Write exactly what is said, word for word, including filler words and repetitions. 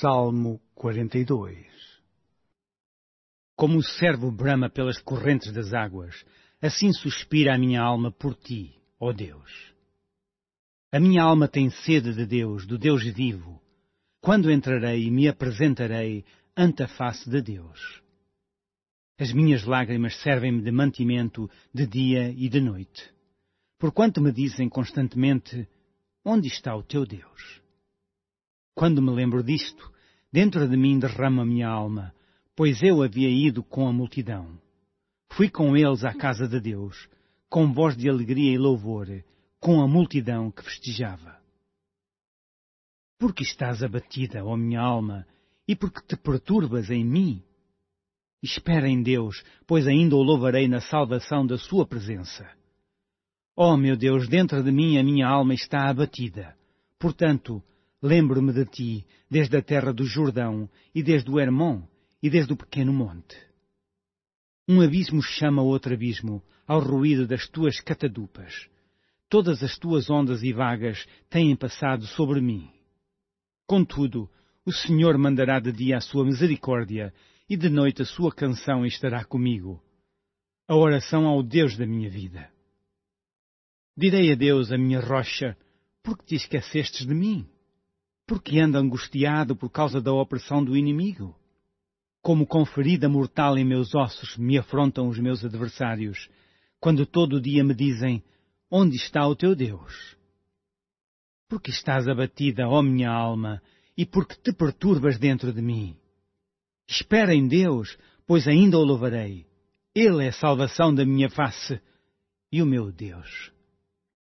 Salmo quarenta e dois. Como o servo brama pelas correntes das águas, assim suspira a minha alma por ti, ó Deus. A minha alma tem sede de Deus, do Deus vivo. Quando entrarei e me apresentarei ante a face de Deus? As minhas lágrimas servem-me de mantimento de dia e de noite, porquanto me dizem constantemente: onde está o teu Deus? Quando me lembro disto, dentro de mim derrama a minha alma, pois eu havia ido com a multidão. Fui com eles à casa de Deus, com voz de alegria e louvor, com a multidão que festejava. Porque estás abatida, ó minha alma, e porque te perturbas em mim? Espera em Deus, pois ainda o louvarei na salvação da sua presença. Ó meu Deus, dentro de mim a minha alma está abatida. Portanto, lembro-me de ti, desde a terra do Jordão, e desde o Hermon, e desde o pequeno monte. Um abismo chama outro abismo, ao ruído das tuas catadupas. Todas as tuas ondas e vagas têm passado sobre mim. Contudo, o Senhor mandará de dia a sua misericórdia, e de noite a sua canção estará comigo, a oração ao Deus da minha vida. Direi a Deus, a minha rocha: por que te esquecestes de mim? Porque ando angustiado por causa da opressão do inimigo? Como com ferida mortal em meus ossos me afrontam os meus adversários, quando todo o dia me dizem: onde está o teu Deus? Porque estás abatida, ó minha alma, e porque te perturbas dentro de mim? Espera em Deus, pois ainda o louvarei. Ele é a salvação da minha face e o meu Deus.